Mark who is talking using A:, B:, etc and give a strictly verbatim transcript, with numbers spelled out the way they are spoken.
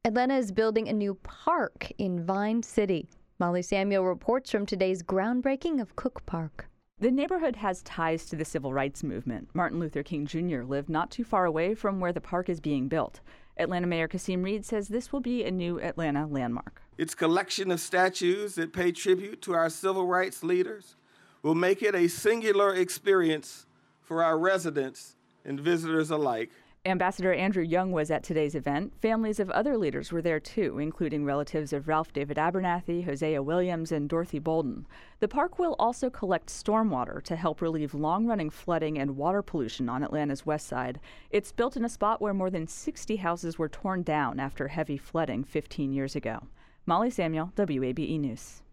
A: Atlanta is building a new park in Vine City. Molly Samuel reports from today's groundbreaking of Cook Park.
B: The neighborhood has ties to the civil rights movement. Martin Luther King Junior lived not too far away from where the park is being built. Atlanta Mayor Kasim Reed says this will be a new Atlanta landmark.
C: Its collection of statues that pay tribute to our civil rights leaders will make it a singular experience for our residents and visitors alike.
B: Ambassador Andrew Young was at today's event. Families of other leaders were there too, including relatives of Ralph David Abernathy, Hosea Williams, and Dorothy Bolden. The park will also collect stormwater to help relieve long-running flooding and water pollution on Atlanta's west side. It's built in a spot where more than sixty houses were torn down after heavy flooding fifteen years ago. Molly Samuel, W A B E News.